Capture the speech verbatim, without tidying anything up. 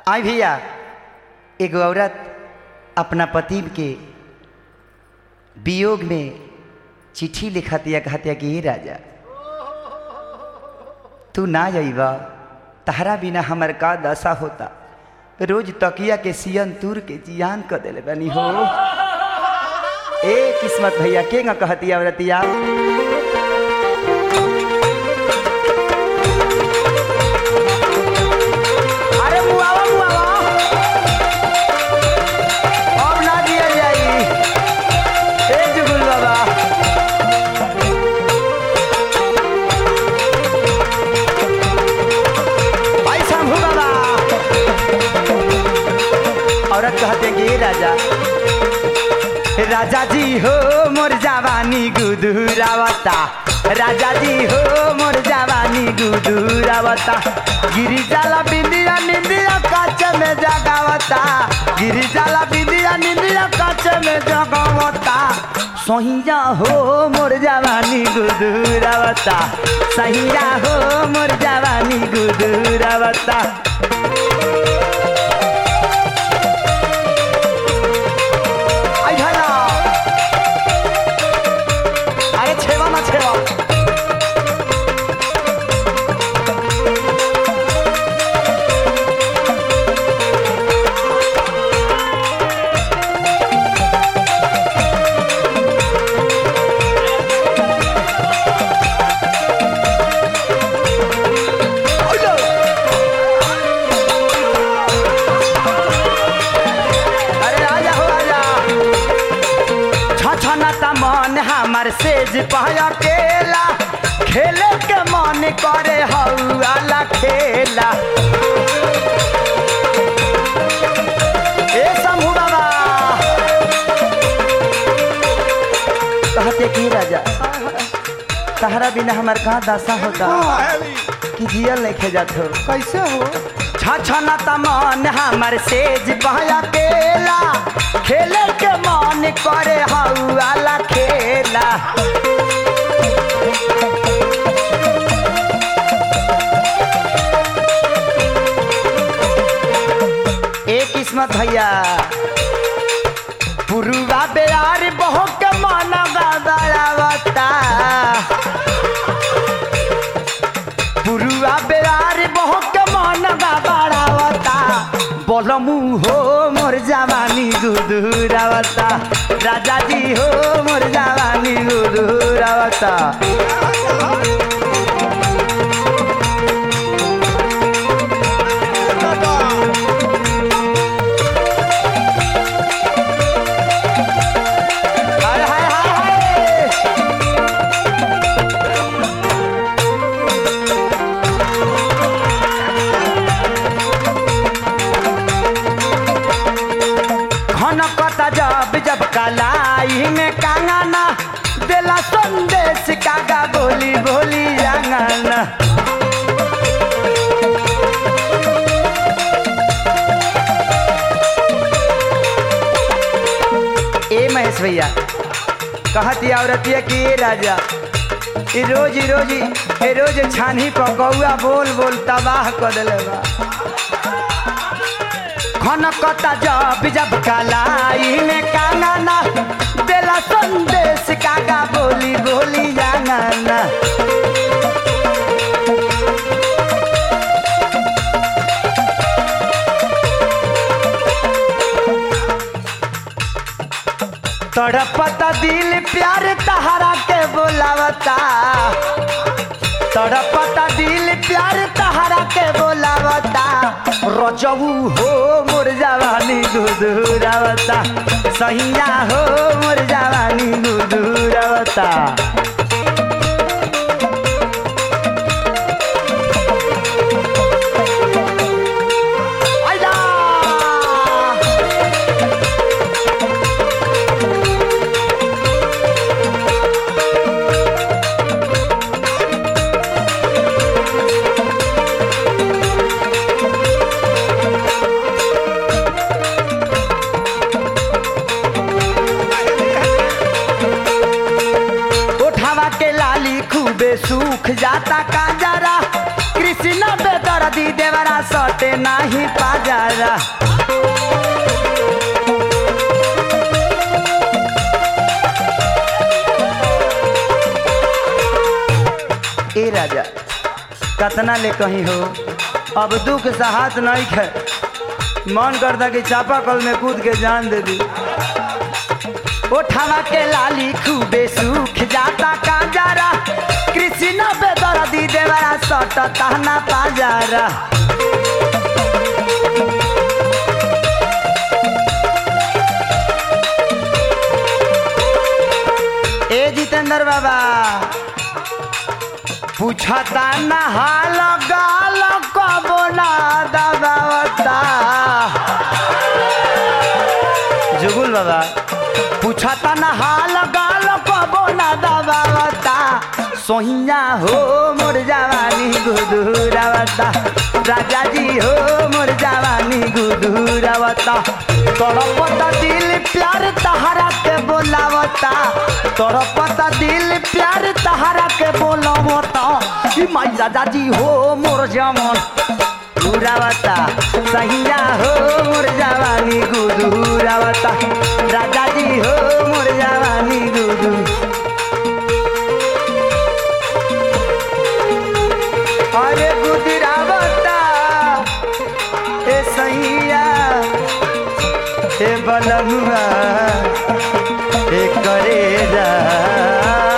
आई भैया एक औरत अपना पति के वियोग में चिट्ठी लिखतिया कहतिया कि राजा तू ना जाइबा तहरा बिना हमर का दशा होता। रोज तकिया के सियन तूर के जियान कर दिले बनी हो। ए किस्मत भैया के न कहतिया औरतिया अरे मुआवा मुआवा अब ना दिया जाई। ए जुगुल बाबा भाई शंभू बाबा औरत कहते कि राजा राजा जी हो मोर जवानी गुदुरावता। राजा जी हो मोर जवानी गुदुरावता। गिरी जाला बिंदिया निंदिया काच में जगावता। गिरी जाला बिंदिया निंदिया काच में जगावता। सहिया हो मोर जवानी गुदुरावता। सहिया हो मोर जवानी गुदुरावता। मन हमार सेज पाया केला खेले के मन करे हौला खेला। ए शंभू बाबा कहते कि राजा तहरा बिना हमार कहाँ दशा होता कि जियल नहीं खे जात हो। कैसे हो छछना तमन हमार सेज पाया केला खेले के मन करे हौला खेला। ए किस्मत भैया पुरुवा बेयार बहु के मन गड़ावता। पुरुवा बेयार बहु के मन गड़ावता। बोलमू हो मोर जवानी गुदुरावता। राजा जी हो मोर जवानी गुदुरावता। जब जब कलाई में कांगना दिला संदेश कागा बोली बोली आंगना। ए महेश भैया कहती औरतिया कि ए राजा ई रोज रोज ए रोज छानी पकौआ बोल बोल तबाह कर दिले बा। खनकता जब जब कलाई में कांगना दिला संदेश कागा बोली बोली जाना। तड़पता दिल प्यार तहरा के बोलावता। तड़पता दिल प्यार तहरा के बोलावता। रजऊ हो मोर जवानी गुदुरावता। सहिया हो मोर जवानी गुदुरावता। सूख जाता काजरा कृष्ण बेदर्दी देवरा सटे नाही पाजारा ए राजा कतना ले कहीं हो अब दुख सहात नहीं है मन करता कि चापा कल में कूद के जान दे दी ओठावा के लाली खूबे सूख जाता काजारा कृष्ण बेदर दी देवरा सट ताना पाजारा ए जितेंद्र बाबा पूछता ना हाल गाल कबो ना दबावता जुगुल बाबा पूछता ना हाल गाल कबो ना दबावता सोहिया हो मोर जवानी गुदुरावता राजा जी हो मोर जवानी गुदुरावता तड़पता दिल प्यार तहरा के बोलावता तड़पता दिल प्यार तहरा के बोलावता माई राजा जी हो मोर जवान गुदुरावता सहिया हो मोर जवानी गुदुरावता राजा जी हो मोर जवानी गुदु अरे गुदुरावता ए सहिया ए बलमुआ ए करेजा